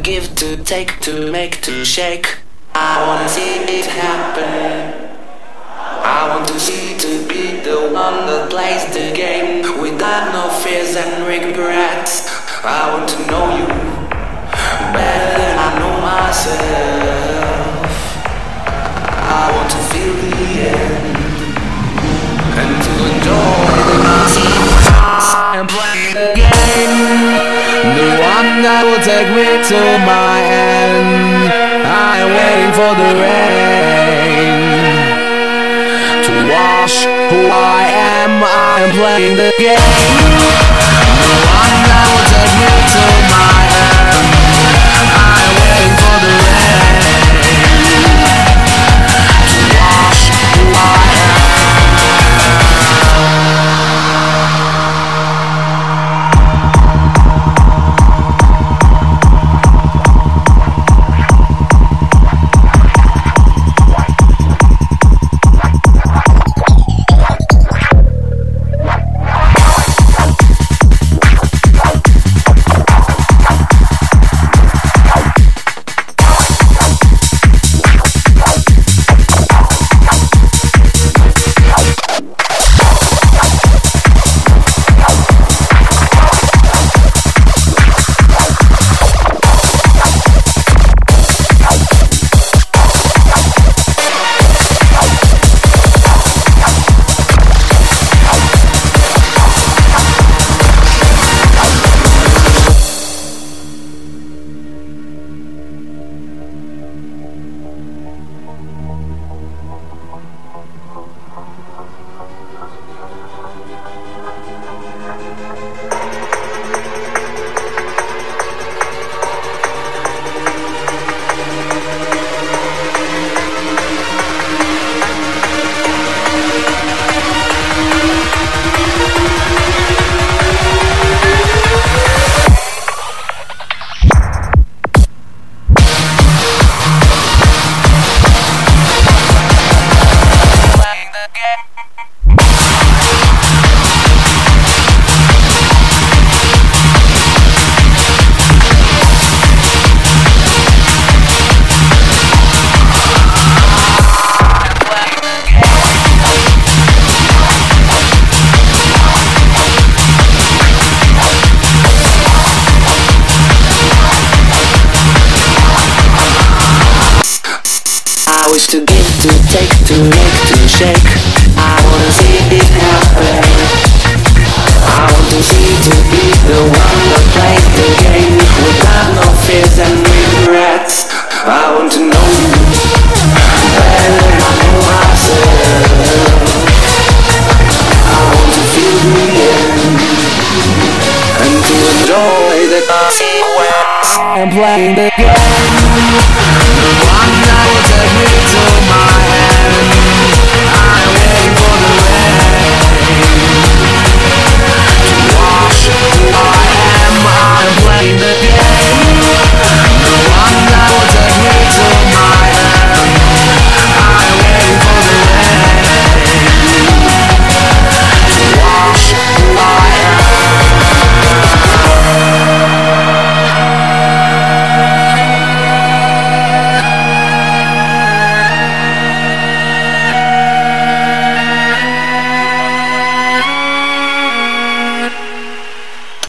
give, to take, to make, to shake. I wanna see it happen. I want to see, to be the one that plays the game without no fears and regrets. I want to know you better than I know myself. I want to feel the end and to enjoy the night and play the game, the one that will take me to my end. I am waiting for the rain to wash who I am. I am playing the game, the one that will take me to my end. I am waiting for the rain to wash who I am. I wish to give, to take, to make, to shake. I wanna see it happen. I want to see, to be the one that plays the game without no fears and regrets. I want to know you better than I know myself. I want to feel the end and to enjoy the consequence. I'm playing the game.